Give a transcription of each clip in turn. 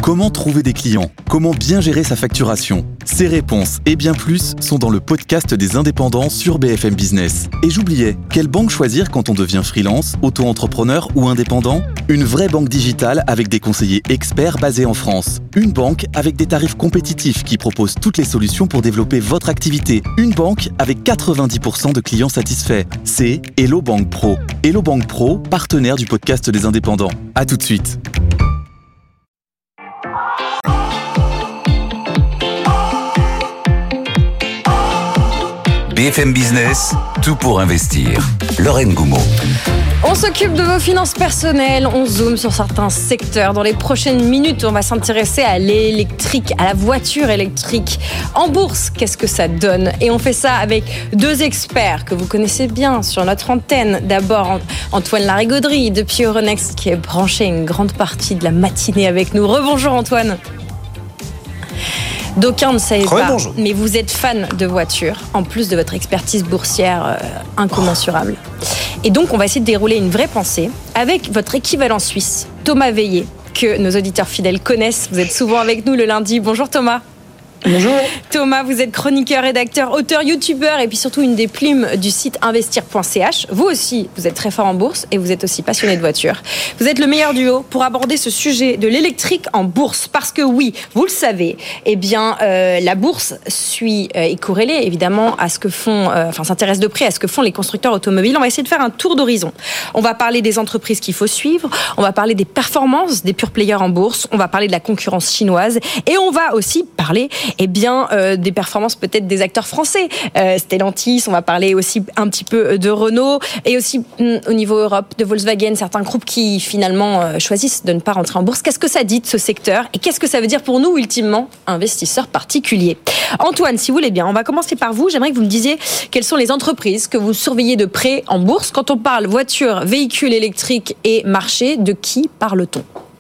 Comment trouver des clients ? Comment bien gérer sa facturation ? Ces réponses et bien plus sont dans le podcast des indépendants sur BFM Business. Et j'oubliais, quelle banque choisir quand on devient freelance, auto-entrepreneur ou indépendant ? Une vraie banque digitale avec des conseillers experts basés en France. Une banque avec des tarifs compétitifs qui propose toutes les solutions pour développer votre activité. Une banque avec 90% de clients satisfaits. C'est Hello Bank Pro. Hello Bank Pro, partenaire du podcast des indépendants. À tout de suite. BFM Business, tout pour investir. Lorraine Goumeau. On s'occupe de vos finances personnelles, on zoome sur certains secteurs. Dans les prochaines minutes, on va s'intéresser à l'électrique, à la voiture électrique. En bourse, qu'est-ce que ça donne ? Et on fait ça avec deux experts que vous connaissez bien sur notre antenne. D'abord, Antoine Larigauderie, depuis Euronext, qui est branché une grande partie de la matinée avec nous. Rebonjour Antoine. D'aucuns ne savaient pas, mais vous êtes fan de voitures, en plus de votre expertise boursière incommensurable. Et donc, on va essayer de dérouler une vraie pensée avec votre équivalent suisse, Thomas Veillé, que nos auditeurs fidèles connaissent. Vous êtes souvent avec nous le lundi. Bonjour Thomas. Bonjour. Thomas, vous êtes chroniqueur, rédacteur, auteur, youtubeur et puis surtout une des plumes du site investir.ch. Vous aussi, vous êtes très fort en bourse et vous êtes aussi passionné de voitures. Vous êtes le meilleur duo pour aborder ce sujet de l'électrique en bourse. Parce que oui, vous le savez, la bourse suit est corrélée évidemment à ce que font, s'intéresse de près à ce que font les constructeurs automobiles. On va essayer de faire un tour d'horizon. On va parler des entreprises qu'il faut suivre. On va parler des performances des pure players en bourse. On va parler de la concurrence chinoise et on va aussi parler des performances peut-être des acteurs français. Stellantis, on va parler aussi un petit peu de Renault et aussi au niveau Europe, de Volkswagen, certains groupes qui finalement choisissent de ne pas rentrer en bourse. Qu'est-ce que ça dit de ce secteur et qu'est-ce que ça veut dire pour nous ultimement, investisseurs particuliers ? Antoine, si vous voulez bien, on va commencer par vous. J'aimerais que vous me disiez quelles sont les entreprises que vous surveillez de près en bourse. Quand on parle voiture, véhicules électriques et marché, de qui parle-t-on ?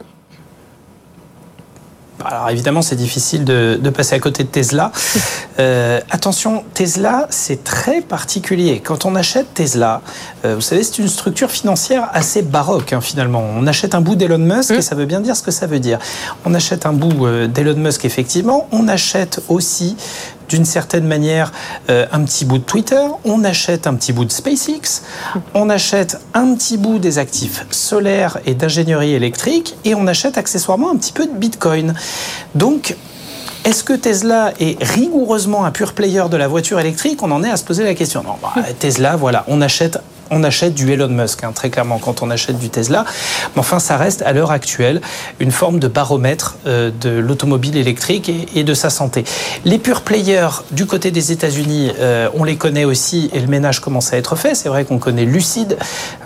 Alors évidemment, c'est difficile de passer à côté de Tesla. Attention, Tesla, c'est très particulier. Quand on achète Tesla, vous savez, c'est une structure financière assez baroque, finalement. On achète un bout d'Elon Musk et ça veut bien dire ce que ça veut dire. On achète un bout d'Elon Musk, effectivement. On achète aussi, d'une certaine manière, un petit bout de Twitter. On achète un petit bout de SpaceX. On achète un petit bout des actifs solaires et d'ingénierie électrique. Et on achète accessoirement un petit peu de Bitcoin. Donc, est-ce que Tesla est rigoureusement un pure player de la voiture électrique ? On en est à se poser la question. Non, Tesla, voilà, on achète du Elon Musk, très clairement, quand on achète du Tesla. Mais enfin, ça reste, à l'heure actuelle, une forme de baromètre de l'automobile électrique et de sa santé. Les pure players, du côté des États-Unis, on les connaît aussi et le ménage commence à être fait. C'est vrai qu'on connaît Lucid,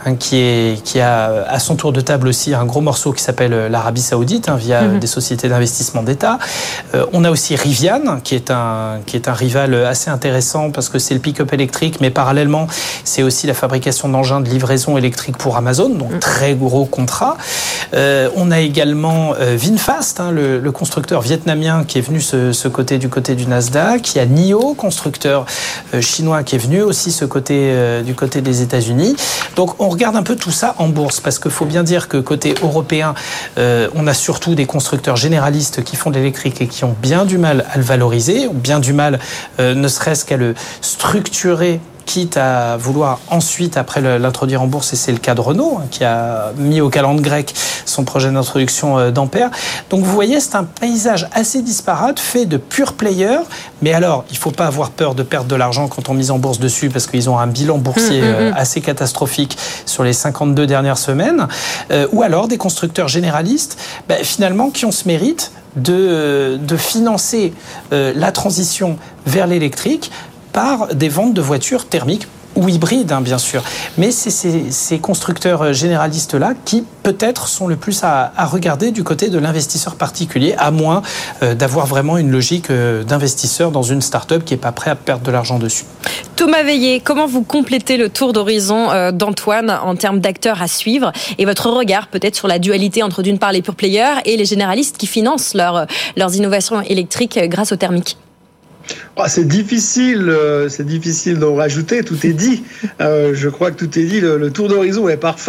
qui a à son tour de table aussi un gros morceau qui s'appelle l'Arabie Saoudite, via des sociétés d'investissement d'État. On a aussi Rivian, qui est un rival assez intéressant parce que c'est le pick-up électrique, mais parallèlement, c'est aussi la fabrication d'engins de livraison électrique pour Amazon, donc très gros contrat. On a également VinFast, le constructeur vietnamien qui est venu du côté du Nasdaq. Il y a NIO, constructeur chinois qui est venu aussi du côté des États-Unis. Donc on regarde un peu tout ça en bourse parce qu'il faut bien dire que côté européen, on a surtout des constructeurs généralistes qui font de l'électrique et qui ont bien du mal à le valoriser, ou bien du mal ne serait-ce qu'à le structurer, quitte à vouloir ensuite, après l'introduire en bourse, et c'est le cas de Renault, qui a mis au calendrier grec son projet d'introduction d'Ampère. Donc vous voyez, c'est un paysage assez disparate, fait de pure players, mais alors, il ne faut pas avoir peur de perdre de l'argent quand on mise en bourse dessus, parce qu'ils ont un bilan boursier assez catastrophique sur les 52 dernières semaines, ou alors des constructeurs généralistes, finalement, qui ont ce mérite de financer la transition vers l'électrique par des ventes de voitures thermiques ou hybrides, bien sûr. Mais c'est ces constructeurs généralistes-là qui, peut-être, sont le plus à regarder du côté de l'investisseur particulier, à moins d'avoir vraiment une logique d'investisseur dans une start-up qui n'est pas prêt à perdre de l'argent dessus. Thomas Veillé, comment vous complétez le tour d'horizon d'Antoine en termes d'acteurs à suivre et votre regard peut-être sur la dualité entre d'une part les pure players et les généralistes qui financent leurs innovations électriques grâce au thermique ? C'est difficile d'en rajouter, tout est dit. Je crois que tout est dit, le tour d'horizon est parfait.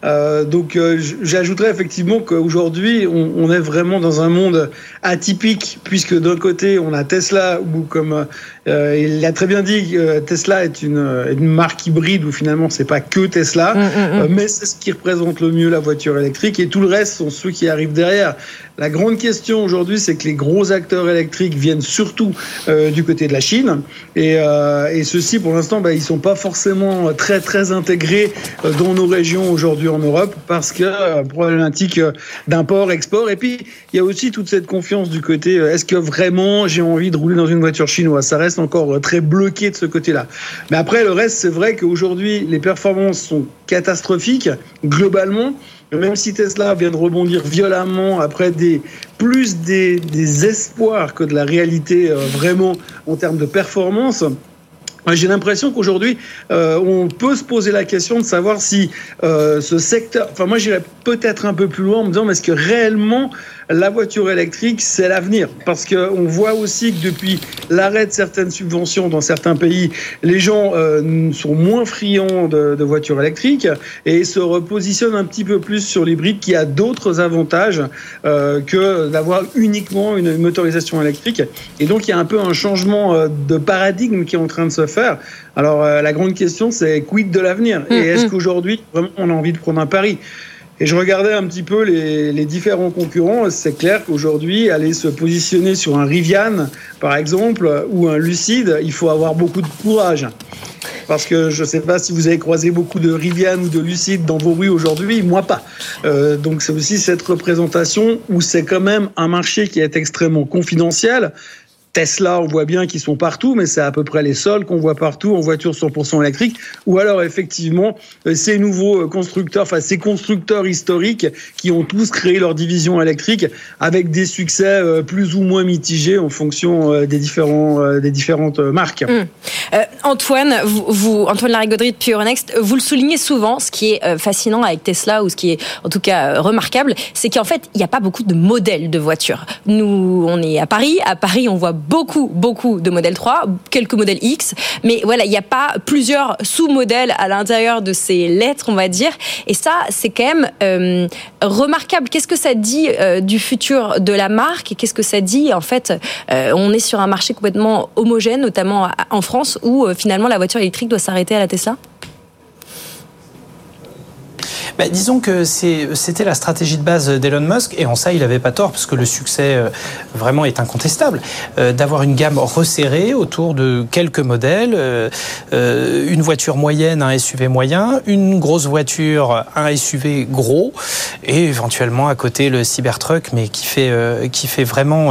Donc j'ajouterais effectivement qu'aujourd'hui on est vraiment dans un monde atypique, puisque d'un côté on a Tesla, où comme il l'a très bien dit, Tesla est une marque hybride où finalement c'est pas que Tesla, mais c'est ce qui représente le mieux la voiture électrique, et tout le reste sont ceux qui arrivent derrière. La grande question aujourd'hui, c'est que les gros acteurs électriques viennent surtout du côté de la Chine, et ceux-ci pour l'instant ils sont pas forcément très très intégrés dans nos régions aujourd'hui en Europe, parce que problématique d'import-export. Et puis il y a aussi toute cette confiance du côté est-ce que vraiment j'ai envie de rouler dans une voiture chinoise. Ça reste encore très bloqué de ce côté-là. Mais après le reste, c'est vrai qu'aujourd'hui les performances sont catastrophiques globalement. Même si Tesla vient de rebondir violemment après des espoirs que de la réalité vraiment en termes de performance, j'ai l'impression qu'aujourd'hui, on peut se poser la question de savoir si ce secteur... Enfin, moi, j'irais peut-être un peu plus loin en me disant, mais est-ce que réellement la voiture électrique, c'est l'avenir? Parce qu'on voit aussi que depuis l'arrêt de certaines subventions dans certains pays, les gens sont moins friands de voitures électriques et se repositionnent un petit peu plus sur l'hybride, qui a d'autres avantages que d'avoir uniquement une motorisation électrique. Et donc, il y a un peu un changement de paradigme qui est en train de se faire. Alors, la grande question, c'est quid de l'avenir? Et est-ce qu'aujourd'hui, vraiment, on a envie de prendre un pari? Et je regardais un petit peu les différents concurrents. C'est clair qu'aujourd'hui, aller se positionner sur un Rivian, par exemple, ou un Lucid, il faut avoir beaucoup de courage. Parce que je ne sais pas si vous avez croisé beaucoup de Rivian ou de Lucid dans vos rues aujourd'hui, moi pas. Donc c'est aussi cette représentation où c'est quand même un marché qui est extrêmement confidentiel. Tesla, on voit bien qu'ils sont partout, mais c'est à peu près les seuls qu'on voit partout en voiture 100% électrique. Ou alors, effectivement, ces nouveaux constructeurs, enfin ces constructeurs historiques qui ont tous créé leur division électrique avec des succès plus ou moins mitigés en fonction des différentes marques. Antoine, Antoine Larigauderie de Euronext, vous le soulignez souvent, ce qui est fascinant avec Tesla, ou ce qui est en tout cas remarquable, c'est qu'en fait, il n'y a pas beaucoup de modèles de voitures. Nous, on est à Paris. À Paris, on voit beaucoup de modèles 3, quelques modèles X, mais voilà, il n'y a pas plusieurs sous-modèles à l'intérieur de ces lettres, on va dire, et ça, c'est quand même remarquable. Qu'est-ce que ça dit du futur de la marque, et qu'est-ce que ça dit, en fait, on est sur un marché complètement homogène, notamment en France, où finalement la voiture électrique doit s'arrêter à la Tesla? Disons que c'était la stratégie de base d'Elon Musk, et en ça il n'avait pas tort, parce que le succès vraiment est incontestable, d'avoir une gamme resserrée autour de quelques modèles, une voiture moyenne, un SUV moyen, une grosse voiture, un SUV gros, et éventuellement à côté le Cybertruck, mais qui fait vraiment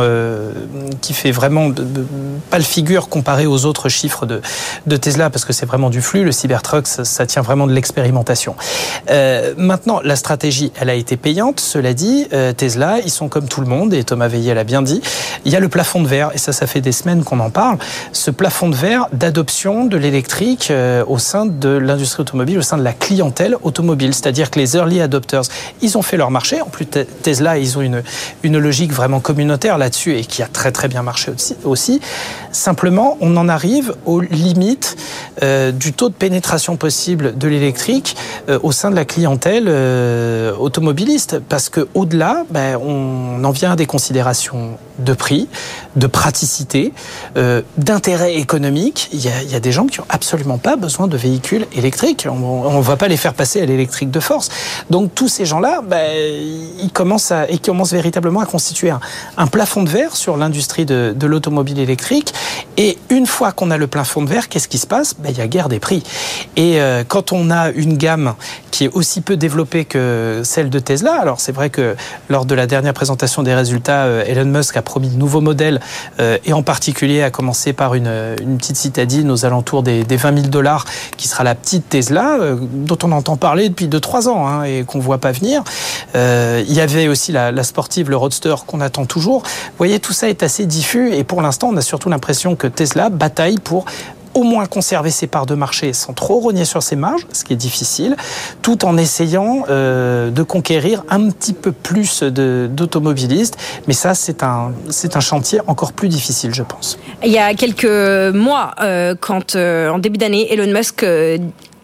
pas le figure comparé aux autres chiffres de Tesla, parce que c'est vraiment du flux. Le Cybertruck, ça tient vraiment de l'expérimentation. Maintenant, la stratégie, elle a été payante. Cela dit, Tesla, ils sont comme tout le monde, et Thomas Veillet l'a bien dit. Il y a le plafond de verre, et ça fait des semaines qu'on en parle. Ce plafond de verre d'adoption de l'électrique au sein de l'industrie automobile, au sein de la clientèle automobile. C'est-à-dire que les early adopters, ils ont fait leur marché. En plus, Tesla, ils ont une logique vraiment communautaire là-dessus, et qui a très très bien marché aussi. Simplement, on en arrive aux limites du taux de pénétration possible de l'électrique au sein de la clientèle automobiliste, parce que au-delà, on en vient à des considérations de prix, de praticité, d'intérêt économique. Il y a des gens qui n'ont absolument pas besoin de véhicules électriques. On ne va pas les faire passer à l'électrique de force. Donc tous ces gens-là, ils commencent véritablement à constituer un plafond de verre sur l'industrie de l'automobile électrique. Et une fois qu'on a le plafond de verre, qu'est-ce qui se passe? Il y a guerre des prix. Et quand on a une gamme qui est aussi peu développée que celle de Tesla, alors c'est vrai que lors de la dernière présentation des résultats, Elon Musk a promis de nouveaux modèles, et en particulier a commencé par une petite citadine aux alentours des $20,000, qui sera la petite Tesla, dont on entend parler depuis 2-3 ans, et qu'on ne voit pas venir. Il y avait aussi la sportive, le Roadster, qu'on attend toujours. Vous voyez, tout ça est assez diffus, et pour l'instant, on a surtout l'impression que Tesla bataille pour au moins conserver ses parts de marché sans trop rogner sur ses marges, ce qui est difficile, tout en essayant de conquérir un petit peu plus d'automobilistes. Mais ça, c'est un chantier encore plus difficile, je pense. Il y a quelques mois, quand en début d'année, Elon Musk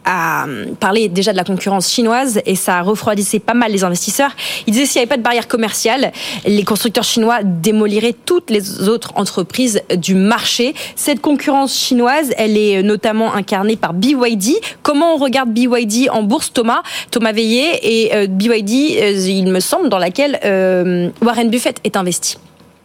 a parlé déjà de la concurrence chinoise et ça refroidissait pas mal les investisseurs. Il disait s'il n'y avait pas de barrière commerciale, les constructeurs chinois démoliraient toutes les autres entreprises du marché. Cette concurrence chinoise, elle est notamment incarnée par BYD. Comment on regarde BYD en bourse, Thomas Veillet, et BYD, il me semble, dans laquelle Warren Buffett est investi.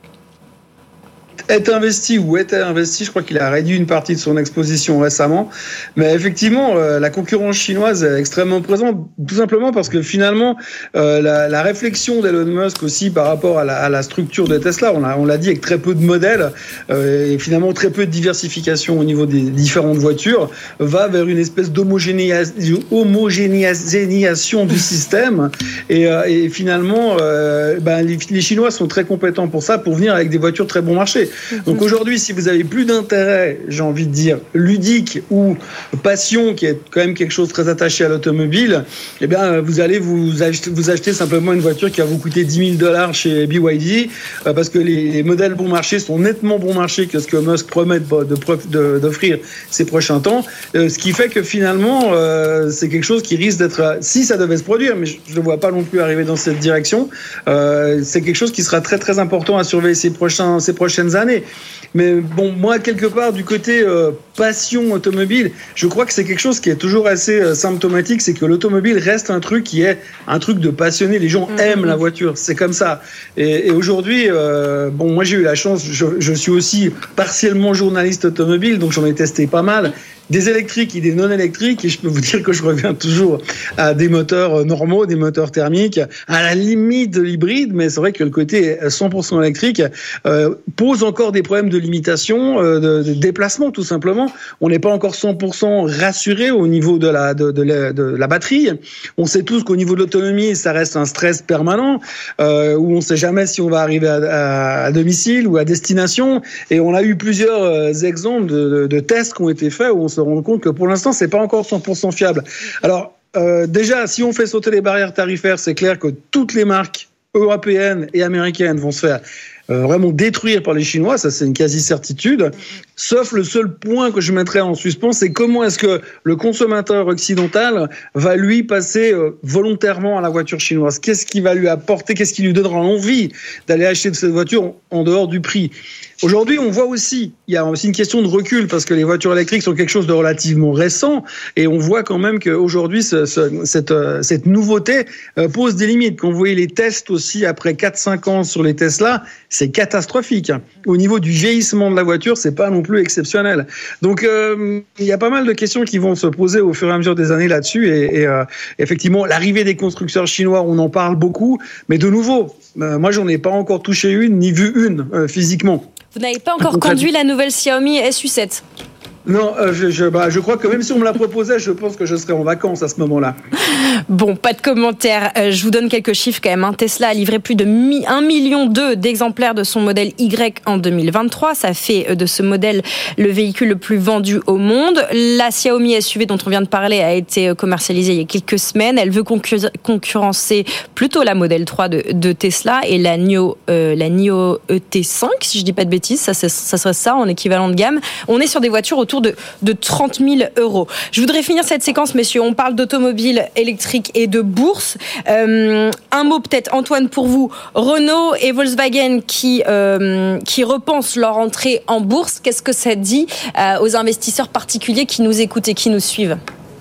Est investi, je crois qu'il a réduit une partie de son exposition récemment, mais effectivement la concurrence chinoise est extrêmement présente, tout simplement parce que finalement la réflexion d'Elon Musk aussi par rapport à la structure de Tesla, on l'a dit, avec très peu de modèles et finalement très peu de diversification au niveau des différentes voitures, va vers une espèce d'homogénéisation du système et finalement les Chinois sont très compétents pour ça, pour venir avec des voitures très bon marché. Donc aujourd'hui, si vous avez plus d'intérêt, j'ai envie de dire, ludique ou passion, qui est quand même quelque chose de très attaché à l'automobile, eh bien, vous allez vous acheter simplement une voiture qui va vous coûter $10,000 chez BYD, parce que les modèles bon marché sont nettement bon marché que ce que Musk promet d'offrir ces prochains temps. Ce qui fait que finalement, c'est quelque chose qui risque d'être, si ça devait se produire, mais je ne le vois pas non plus arriver dans cette direction, c'est quelque chose qui sera très très important à surveiller ces prochaines années. Mais bon, moi, quelque part, du côté passion automobile, je crois que c'est quelque chose qui est toujours assez symptomatique, c'est que l'automobile reste un truc qui est un truc de passionné. Les gens aiment la voiture, c'est comme ça. Et aujourd'hui, moi j'ai eu la chance, je suis aussi partiellement journaliste automobile, donc j'en ai testé pas mal. Des électriques et des non électriques, et je peux vous dire que je reviens toujours à des moteurs normaux, des moteurs thermiques, à la limite de l'hybride, mais c'est vrai que le côté 100% électrique pose encore des problèmes de limitation, de déplacement tout simplement. On n'est pas encore 100% rassuré au niveau de la batterie. On sait tous qu'au niveau de l'autonomie, ça reste un stress permanent, où on ne sait jamais si on va arriver à domicile ou à destination. Et on a eu plusieurs exemples de tests qui ont été faits où on se rend compte que pour l'instant, c'est pas encore 100% fiable. Alors, déjà, si on fait sauter les barrières tarifaires, c'est clair que toutes les marques européennes et américaines vont se faire vraiment détruire par les Chinois, ça c'est une quasi-certitude. Sauf le seul point que je mettrais en suspens, c'est comment est-ce que le consommateur occidental va lui passer volontairement à la voiture chinoise. Qu'est-ce qui va lui apporter, qu'est-ce qui lui donnera envie d'aller acheter cette voiture en dehors du prix. Aujourd'hui, on voit aussi, il y a aussi une question de recul parce que les voitures électriques sont quelque chose de relativement récent et on voit quand même qu'aujourd'hui, cette nouveauté pose des limites. Quand vous voyez les tests aussi après 4-5 ans sur les Tesla, c'est catastrophique. Au niveau du vieillissement de la voiture, c'est pas non plus exceptionnel. Donc, il y a pas mal de questions qui vont se poser au fur et à mesure des années là-dessus et effectivement, l'arrivée des constructeurs chinois, on en parle beaucoup, mais de nouveau, moi, j'en ai pas encore touché une ni vu une physiquement. Vous n'avez pas encore conduit la nouvelle Xiaomi SU7 ? Non, je crois que même si on me la proposait, je pense que je serais en vacances à ce moment-là. Bon, pas de commentaire. Je vous donne quelques chiffres quand même. Tesla a livré plus de 1,2 million d'exemplaires de son modèle Y en 2023. Ça fait de ce modèle le véhicule le plus vendu au monde. La Xiaomi SUV dont on vient de parler a été commercialisée il y a quelques semaines. Elle veut concurrencer plutôt la modèle 3 de Tesla et la NIO ET5, si je dis pas de bêtises. Ça serait ça en équivalent de gamme. On est sur des voitures autour de 30 000 €. Je voudrais finir cette séquence, messieurs. On parle d'automobile électrique et de bourse. Un mot peut-être, Antoine, pour vous. Renault et Volkswagen qui repensent leur entrée en bourse. Qu'est-ce que ça dit aux investisseurs particuliers qui nous écoutent et qui nous suivent ?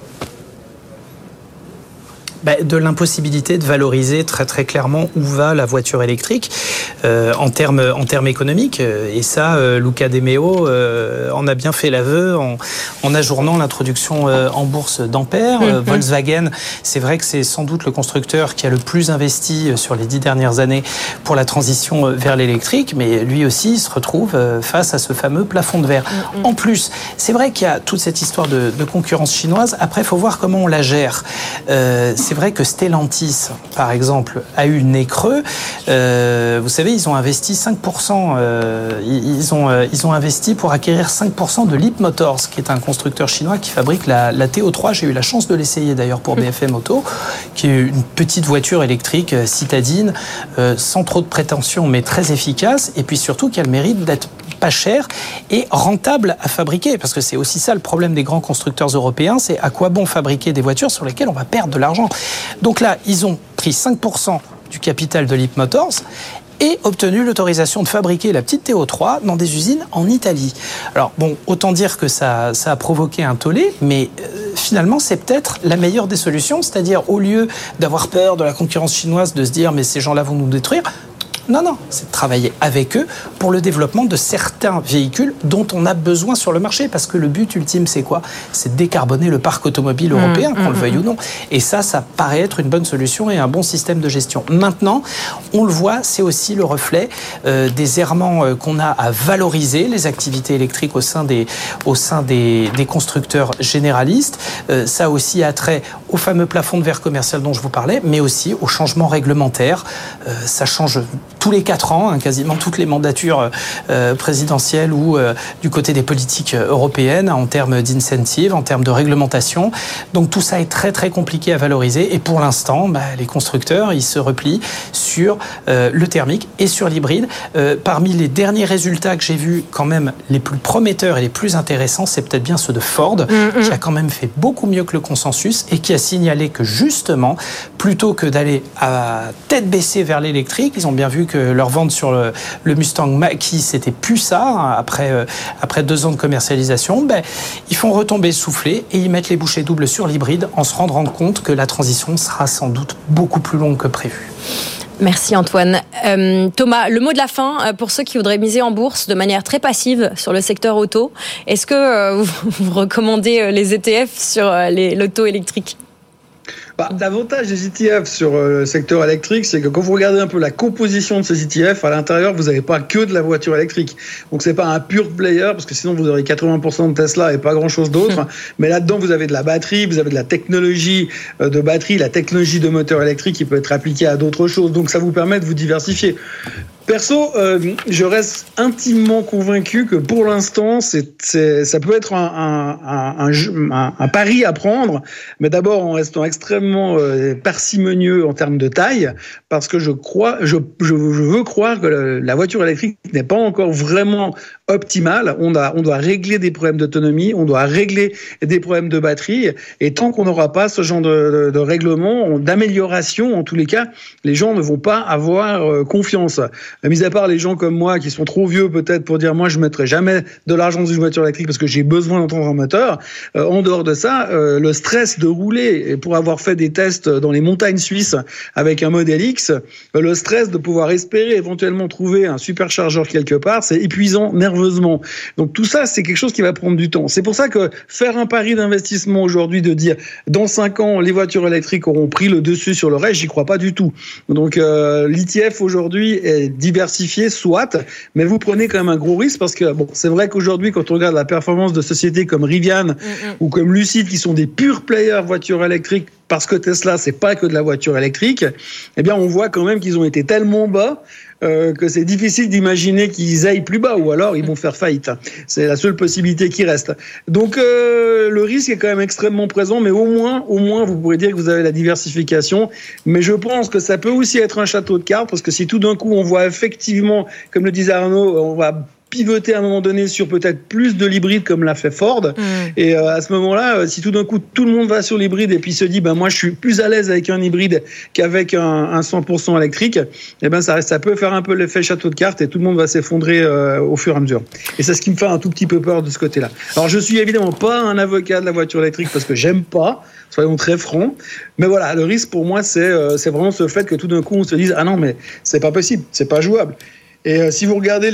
De l'impossibilité de valoriser très très clairement où va la voiture électrique en termes économiques. Et ça, Luca De Meo en a bien fait l'aveu en ajournant l'introduction en bourse d'Ampère. Volkswagen, c'est vrai que c'est sans doute le constructeur qui a le plus investi sur les 10 dernières années pour la transition vers l'électrique, mais lui aussi se retrouve face à ce fameux plafond de verre. En plus, c'est vrai qu'il y a toute cette histoire de concurrence chinoise. Après, il faut voir comment on la gère. C'est vrai que Stellantis, par exemple, a eu le nez creux. Vous savez, ils ont investi 5%. Ils ont investi pour acquérir 5% de Leapmotor, qui est un constructeur chinois qui fabrique la TO3. J'ai eu la chance de l'essayer d'ailleurs pour BFM Auto, qui est une petite voiture électrique citadine, sans trop de prétention, mais très efficace, et puis surtout qui a le mérite d'être pas cher et rentable à fabriquer. Parce que c'est aussi ça le problème des grands constructeurs européens, c'est à quoi bon fabriquer des voitures sur lesquelles on va perdre de l'argent. Donc là, ils ont pris 5% du capital de Leapmotor et obtenu l'autorisation de fabriquer la petite TO3 dans des usines en Italie. Alors bon, autant dire que ça a provoqué un tollé, mais finalement c'est peut-être la meilleure des solutions, c'est-à-dire au lieu d'avoir peur de la concurrence chinoise, de se dire mais ces gens-là vont nous détruire, non, c'est de travailler avec eux pour le développement de certains véhicules dont on a besoin sur le marché. Parce que le but ultime, c'est quoi ? C'est de décarboner le parc automobile européen, qu'on le veuille ou non. Et ça paraît être une bonne solution et un bon système de gestion. Maintenant, on le voit, c'est aussi le reflet des errements qu'on a à valoriser les activités électriques au sein des constructeurs généralistes. Ça aussi a trait au fameux plafond de verre commercial dont je vous parlais, mais aussi au changement réglementaire. Ça change tous les 4 ans, quasiment toutes les mandatures présidentielles ou du côté des politiques européennes en termes d'incentives, en termes de réglementation. Donc tout ça est très très compliqué à valoriser et pour l'instant, les constructeurs, ils se replient sur le thermique et sur l'hybride. Parmi les derniers résultats que j'ai vus, quand même les plus prometteurs et les plus intéressants, c'est peut-être bien ceux de Ford, qui a quand même fait beaucoup mieux que le consensus et qui a signalé que justement, plutôt que d'aller à tête baissée vers l'électrique, ils ont bien vu que leur vente sur le Mustang Mach-E, c'était plus ça, après 2 ans de commercialisation, ils font retomber le soufflet et ils mettent les bouchées doubles sur l'hybride en se rendant compte que la transition sera sans doute beaucoup plus longue que prévu. Merci Antoine. Thomas, le mot de la fin pour ceux qui voudraient miser en bourse de manière très passive sur le secteur auto. Est-ce que vous recommandez les ETF sur l'auto électrique ? L'avantage des ETF sur le secteur électrique, c'est que quand vous regardez un peu la composition de ces ETF, à l'intérieur, vous n'avez pas que de la voiture électrique. Donc, c'est pas un pure player, parce que sinon, vous aurez 80% de Tesla et pas grand-chose d'autre. Mais là-dedans, vous avez de la batterie, vous avez de la technologie de batterie, la technologie de moteur électrique qui peut être appliquée à d'autres choses. Donc, ça vous permet de vous diversifier. Perso, je reste intimement convaincu que pour l'instant, ça peut être un pari à prendre, mais d'abord en restant extrêmement parcimonieux en termes de taille, parce que je veux croire que la voiture électrique n'est pas encore vraiment optimale. On doit régler des problèmes d'autonomie, on doit régler des problèmes de batterie, et tant qu'on n'aura pas ce genre de règlement, d'amélioration, en tous les cas, les gens ne vont pas avoir confiance. Mis à part les gens comme moi qui sont trop vieux peut-être pour dire moi je ne mettrai jamais de l'argent dans une voiture électrique parce que j'ai besoin d'entendre un moteur. En dehors de ça, le stress de rouler, et pour avoir fait des tests dans les montagnes suisses avec un Model X, le stress de pouvoir espérer éventuellement trouver un superchargeur quelque part, c'est épuisant nerveusement. Donc tout ça, c'est quelque chose qui va prendre du temps. C'est pour ça que faire un pari d'investissement aujourd'hui, de dire dans 5 ans les voitures électriques auront pris le dessus sur le reste, j'y crois pas du tout. Donc l'ETF aujourd'hui est diversifié, soit, mais vous prenez quand même un gros risque parce que c'est vrai qu'aujourd'hui, quand on regarde la performance de sociétés comme Rivian ou comme Lucid, qui sont des purs players voitures électriques, parce que Tesla, c'est pas que de la voiture électrique, eh bien, on voit quand même qu'ils ont été tellement bas que c'est difficile d'imaginer qu'ils aillent plus bas, ou alors ils vont faire faillite. C'est la seule possibilité qui reste. Donc le risque est quand même extrêmement présent, mais au moins vous pourrez dire que vous avez la diversification. Mais je pense que ça peut aussi être un château de cartes, parce que si tout d'un coup on voit effectivement, comme le disait Arnaud, on va pivoter à un moment donné sur peut-être plus de l'hybride comme l'a fait Ford. Et à ce moment-là, si tout d'un coup tout le monde va sur l'hybride et puis se dit moi je suis plus à l'aise avec un hybride qu'avec un 100% électrique, et ça peut faire un peu l'effet château de cartes et tout le monde va s'effondrer au fur et à mesure. Et c'est ce qui me fait un tout petit peu peur de ce côté-là. Alors je suis évidemment pas un avocat de la voiture électrique parce que j'aime pas, soyons très francs, mais voilà, le risque pour moi c'est vraiment ce fait que tout d'un coup on se dise non mais c'est pas possible, c'est pas jouable. Et si vous regardez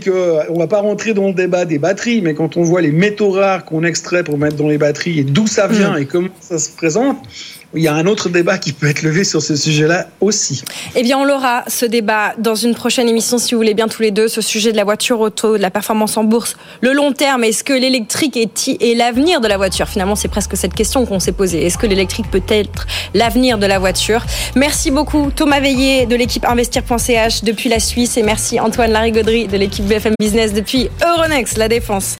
on va pas rentrer dans le débat des batteries, mais quand on voit les métaux rares qu'on extrait pour mettre dans les batteries et d'où ça vient et comment ça se présente, il y a un autre débat qui peut être levé sur ce sujet-là aussi. Eh bien, on l'aura, ce débat, dans une prochaine émission, si vous voulez bien tous les deux, ce sujet de la voiture auto, de la performance en bourse, le long terme, est-ce que l'électrique est l'avenir de la voiture ? Finalement, c'est presque cette question qu'on s'est posée. Est-ce que l'électrique peut être l'avenir de la voiture ? Merci beaucoup Thomas Veillé de l'équipe investir.ch depuis la Suisse, et merci Antoine Larigauderie de l'équipe BFM Business depuis Euronext, la défense.